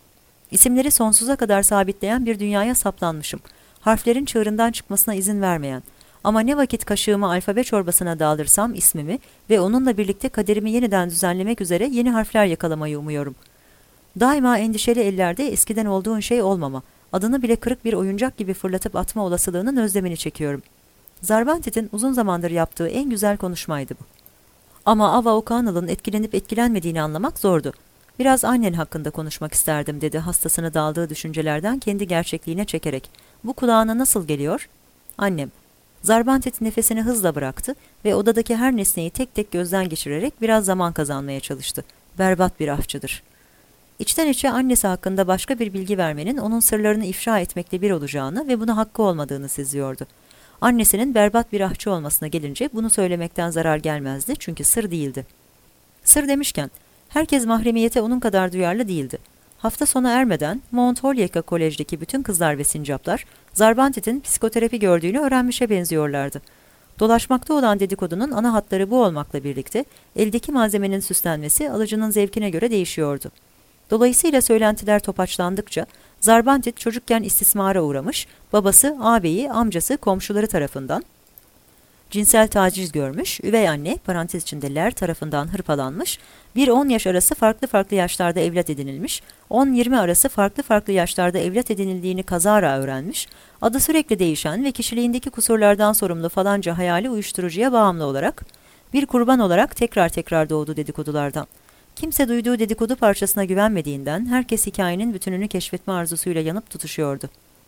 İsimleri sonsuza kadar sabitleyen bir dünyaya saplanmışım. Harflerin çığırından çıkmasına izin vermeyen. Ama ne vakit kaşığımı alfabe çorbasına daldırsam ismimi ve onunla birlikte kaderimi yeniden düzenlemek üzere yeni harfler yakalamayı umuyorum. Daima endişeli ellerde eskiden olduğun şey olmama, adını bile kırık bir oyuncak gibi fırlatıp atma olasılığının özlemini çekiyorum. Zarbantit'in uzun zamandır yaptığı en güzel konuşmaydı bu. Ama Ava O'Connell'ın etkilenip etkilenmediğini anlamak zordu. Biraz annen hakkında konuşmak isterdim dedi hastasını daldığı düşüncelerden kendi gerçekliğine çekerek. Bu kulağına nasıl geliyor? Annem. Zarbantit nefesini hızla bıraktı ve odadaki her nesneyi tek tek gözden geçirerek biraz zaman kazanmaya çalıştı. Berbat bir afçıdır. İçten içe annesi hakkında başka bir bilgi vermenin onun sırlarını ifşa etmekle bir olacağını ve buna hakkı olmadığını seziyordu. Annesinin berbat bir ahçı olmasına gelince bunu söylemekten zarar gelmezdi çünkü sır değildi. Sır demişken, herkes mahremiyete onun kadar duyarlı değildi. Hafta sonu ermeden Mount Holyoke Kolej'deki bütün kızlar ve sincaplar, Zarbantit'in psikoterapi gördüğünü öğrenmişe benziyorlardı. Dolaşmakta olan dedikodunun ana hatları bu olmakla birlikte, eldeki malzemenin süslenmesi alıcının zevkine göre değişiyordu. Dolayısıyla söylentiler topaçlandıkça, Zarbantit çocukken istismara uğramış, babası, ağabeyi, amcası, komşuları tarafından cinsel taciz görmüş, üvey anne, parantez içinde ler tarafından hırpalanmış, bir on yaş arası farklı farklı yaşlarda evlat edinilmiş, on yirmi arası farklı farklı yaşlarda evlat edinildiğini kazara öğrenmiş, adı sürekli değişen ve kişiliğindeki kusurlardan sorumlu falanca hayali uyuşturucuya bağımlı olarak, bir kurban olarak tekrar tekrar doğdu dedikodulardan. Kimse duyduğu dedikodu parçasına güvenmediğinden herkes hikayenin bütününü keşfetme arzusuyla yanıp tutuşuyordu.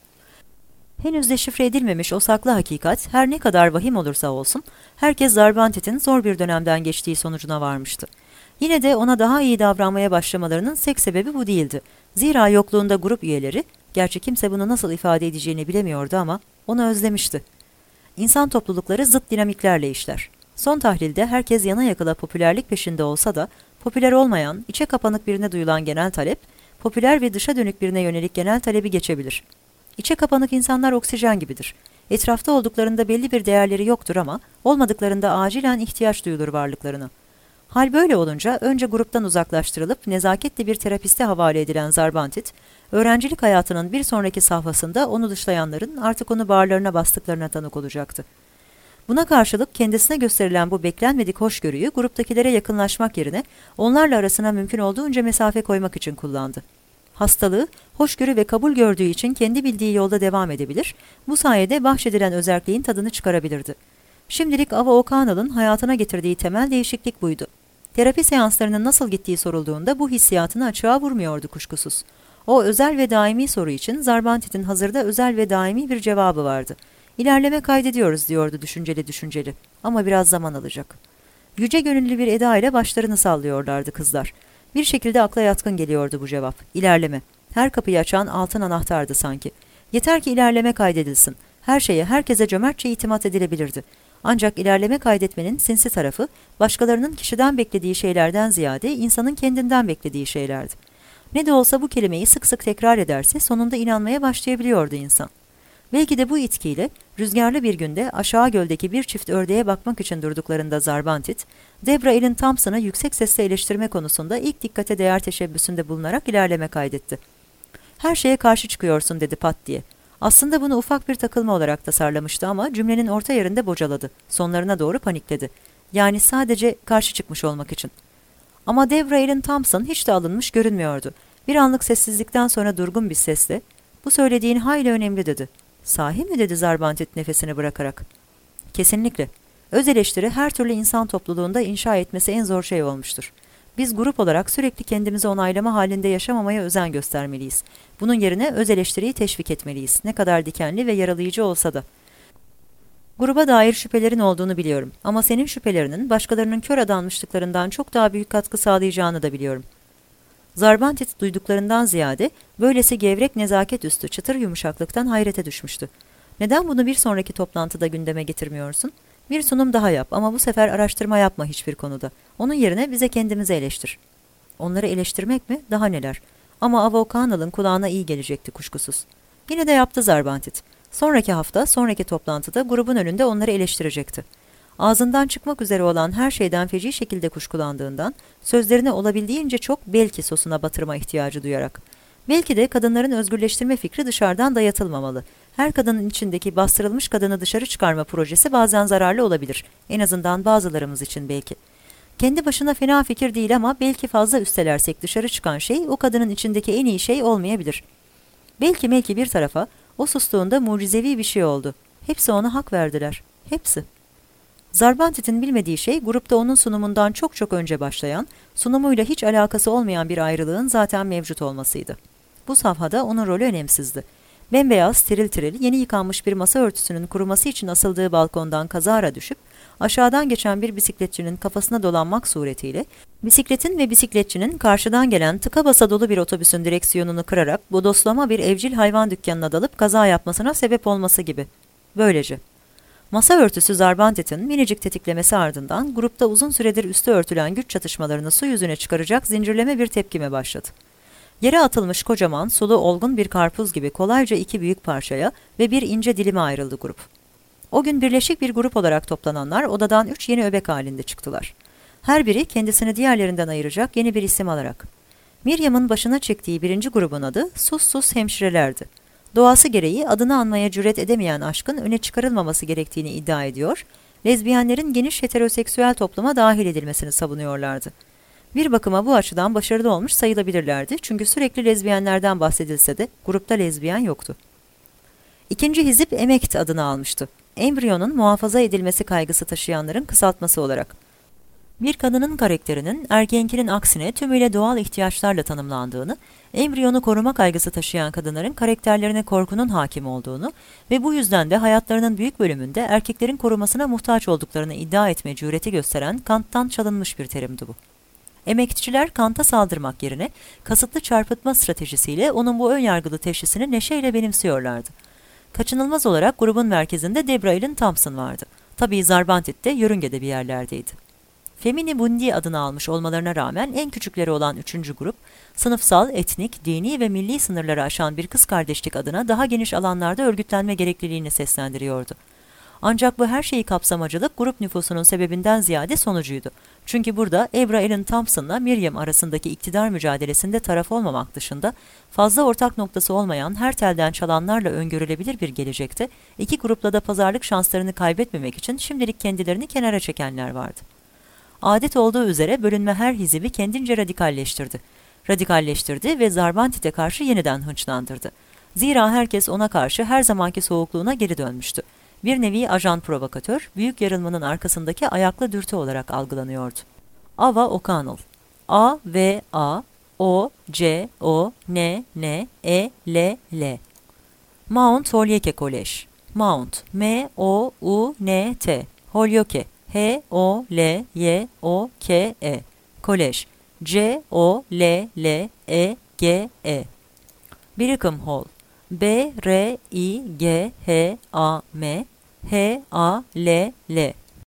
Henüz deşifre edilmemiş o saklı hakikat her ne kadar vahim olursa olsun herkes Zarbantit'in zor bir dönemden geçtiği sonucuna varmıştı. Yine de ona daha iyi davranmaya başlamalarının tek sebebi bu değildi. Zira yokluğunda grup üyeleri, gerçi kimse bunu nasıl ifade edeceğini bilemiyordu ama onu özlemişti. İnsan toplulukları zıt dinamiklerle işler. Son tahlilde herkes yana yakıla popülerlik peşinde olsa da popüler olmayan, içe kapanık birine duyulan genel talep, popüler ve dışa dönük birine yönelik genel talebi geçebilir. İçe kapanık insanlar oksijen gibidir. Etrafta olduklarında belli bir değerleri yoktur ama olmadıklarında acilen ihtiyaç duyulur varlıklarına. Hal böyle olunca önce gruptan uzaklaştırılıp nezaketle bir terapiste havale edilen Zarbantit, öğrencilik hayatının bir sonraki safhasında onu dışlayanların artık onu bağırlarına bastıklarına tanık olacaktı. Buna karşılık kendisine gösterilen bu beklenmedik hoşgörüyü gruptakilere yakınlaşmak yerine onlarla arasına mümkün olduğunca mesafe koymak için kullandı. Hastalığı, hoşgörü ve kabul gördüğü için kendi bildiği yolda devam edebilir, bu sayede bahşedilen özerkliğin tadını çıkarabilirdi. Şimdilik Ava O'Connell'ın hayatına getirdiği temel değişiklik buydu. Terapi seanslarının nasıl gittiği sorulduğunda bu hissiyatını açığa vurmuyordu kuşkusuz. O özel ve daimi soru için Zarbantit'in hazırda özel ve daimi bir cevabı vardı. İlerleme kaydediyoruz diyordu düşünceli düşünceli ama biraz zaman alacak. Yüce gönüllü bir eda ile başlarını sallıyorlardı kızlar. Bir şekilde akla yatkın geliyordu bu cevap. İlerleme. Her kapıyı açan altın anahtardı sanki. Yeter ki ilerleme kaydedilsin. Her şeye, herkese cömertçe itimat edilebilirdi. Ancak ilerleme kaydetmenin sinsi tarafı, başkalarının kişiden beklediği şeylerden ziyade insanın kendinden beklediği şeylerdi. Ne de olsa bu kelimeyi sık sık tekrar ederse sonunda inanmaya başlayabiliyordu insan. Belki de bu itkiyle rüzgarlı bir günde aşağı göldeki bir çift ördeğe bakmak için durduklarında Zarbantit, Debra Ellen Thompson'ı yüksek sesle eleştirme konusunda ilk dikkate değer teşebbüsünde bulunarak ilerleme kaydetti. "Her şeye karşı çıkıyorsun," dedi pat diye. Aslında bunu ufak bir takılma olarak tasarlamıştı ama cümlenin orta yerinde bocaladı. Sonlarına doğru panikledi. Yani sadece karşı çıkmış olmak için. Ama Debra Ellen Thompson hiç de alınmış görünmüyordu. Bir anlık sessizlikten sonra durgun bir sesle, "Bu söylediğin hayli önemli," dedi. "Sahi mi?" dedi Zarbantit nefesini bırakarak. "Kesinlikle. Öz eleştiri her türlü insan topluluğunda inşa etmesi en zor şey olmuştur. Biz grup olarak sürekli kendimizi onaylama halinde yaşamamaya özen göstermeliyiz. Bunun yerine öz eleştiriyi teşvik etmeliyiz. Ne kadar dikenli ve yaralayıcı olsa da. Gruba dair şüphelerin olduğunu biliyorum. Ama senin şüphelerinin başkalarının kör adanmışlıklarından çok daha büyük katkı sağlayacağını da biliyorum." Zarbantit duyduklarından ziyade böylesi gevrek nezaket üstü çıtır yumuşaklıktan hayrete düşmüştü. "Neden bunu bir sonraki toplantıda gündeme getirmiyorsun? Bir sunum daha yap ama bu sefer araştırma yapma hiçbir konuda. Onun yerine bize kendimizi eleştir." Onları eleştirmek mi? Daha neler? Ama Ava O'Connell'ın kulağına iyi gelecekti kuşkusuz. Yine de yaptı Zarbantit. Sonraki hafta, sonraki toplantıda grubun önünde onları eleştirecekti. Ağzından çıkmak üzere olan her şeyden feci şekilde kuşkulandığından, sözlerine olabildiğince çok belki sosuna batırma ihtiyacı duyarak, Belki de kadınların özgürleştirme fikri dışarıdan dayatılmamalı. Her kadının içindeki bastırılmış kadını dışarı çıkarma projesi bazen zararlı olabilir. En azından bazılarımız için belki. Kendi başına fena fikir değil ama belki fazla üstelersek dışarı çıkan şey o kadının içindeki en iyi şey olmayabilir. Belki belki bir tarafa o sustuğunda mucizevi bir şey oldu. Hepsi ona hak verdiler. Hepsi. Zarbantit'in bilmediği şey grupta onun sunumundan çok çok önce başlayan, sunumuyla hiç alakası olmayan bir ayrılığın zaten mevcut olmasıydı. Bu safhada onun rolü önemsizdi. Bembeyaz, tiril tiril, yeni yıkanmış bir masa örtüsünün kuruması için asıldığı balkondan kazara düşüp, aşağıdan geçen bir bisikletçinin kafasına dolanmak suretiyle, bisikletin ve bisikletçinin karşıdan gelen tıka basa dolu bir otobüsün direksiyonunu kırarak bodoslama bir evcil hayvan dükkanına dalıp kaza yapmasına sebep olması gibi. Böylece. Masa örtüsü Zarbantit'in minicik tetiklemesi ardından grupta uzun süredir üstü örtülen güç çatışmalarını su yüzüne çıkaracak zincirleme bir tepkime başladı. Yere atılmış kocaman, sulu, olgun bir karpuz gibi kolayca iki büyük parçaya ve bir ince dilime ayrıldı grup. O gün birleşik bir grup olarak toplananlar odadan üç yeni öbek halinde çıktılar. Her biri kendisini diğerlerinden ayıracak yeni bir isim alarak. Miriam'ın başına çektiği birinci grubun adı Sus Sus Hemşirelerdi. Doğası gereği adını anmaya cüret edemeyen aşkın öne çıkarılmaması gerektiğini iddia ediyor, lezbiyenlerin geniş heteroseksüel topluma dahil edilmesini savunuyorlardı. Bir bakıma bu açıdan başarılı olmuş sayılabilirlerdi çünkü sürekli lezbiyenlerden bahsedilse de grupta lezbiyen yoktu. İkinci hizip Emekt adını almıştı. Embriyonun muhafaza edilmesi kaygısı taşıyanların kısaltması olarak. Bir kadının karakterinin erkeğinkinin aksine tümüyle doğal ihtiyaçlarla tanımlandığını, embriyonu koruma kaygısı taşıyan kadınların karakterlerine korkunun hakim olduğunu ve bu yüzden de hayatlarının büyük bölümünde erkeklerin korumasına muhtaç olduklarını iddia etme cüreti gösteren Kant'tan çalınmış bir terimdi bu. Emekçiler Kant'a saldırmak yerine kasıtlı çarpıtma stratejisiyle onun bu önyargılı teşhisini neşeyle benimsiyorlardı. Kaçınılmaz olarak grubun merkezinde Debra Ellen Thompson vardı. Tabii Zarbantit'te yörüngede bir yerlerdeydi. Femini Bundi adını almış olmalarına rağmen en küçükleri olan üçüncü grup, sınıfsal, etnik, dini ve milli sınırları aşan bir kız kardeşlik adına daha geniş alanlarda örgütlenme gerekliliğini seslendiriyordu. Ancak bu her şeyi kapsamacılık grup nüfusunun sebebinden ziyade sonucuydu. Çünkü burada Debra Ellen Thompson'la Miriam arasındaki iktidar mücadelesinde taraf olmamak dışında fazla ortak noktası olmayan her telden çalanlarla öngörülebilir bir gelecekte iki grupla da pazarlık şanslarını kaybetmemek için şimdilik kendilerini kenara çekenler vardı. Adet olduğu üzere bölünme her hizibi kendince radikalleştirdi. Radikalleştirdi ve Zarbantit'e karşı yeniden hınçlandırdı. Zira herkes ona karşı her zamanki soğukluğuna geri dönmüştü. Bir nevi ajan provokatör, büyük yarılmanın arkasındaki ayaklı dürtü olarak algılanıyordu. Ava O'Connell. A, V, A, O, C, O, N, N, E, L, L. Mount Holyoke Kolej. Mount, M, O, U, N, T. Holyoke. H, O, L, Y, O, K, E. Kolej. C, O, L, L, E, G, E. Brigham Hall. B, R, I, G, H, A, M. H, A, L, L.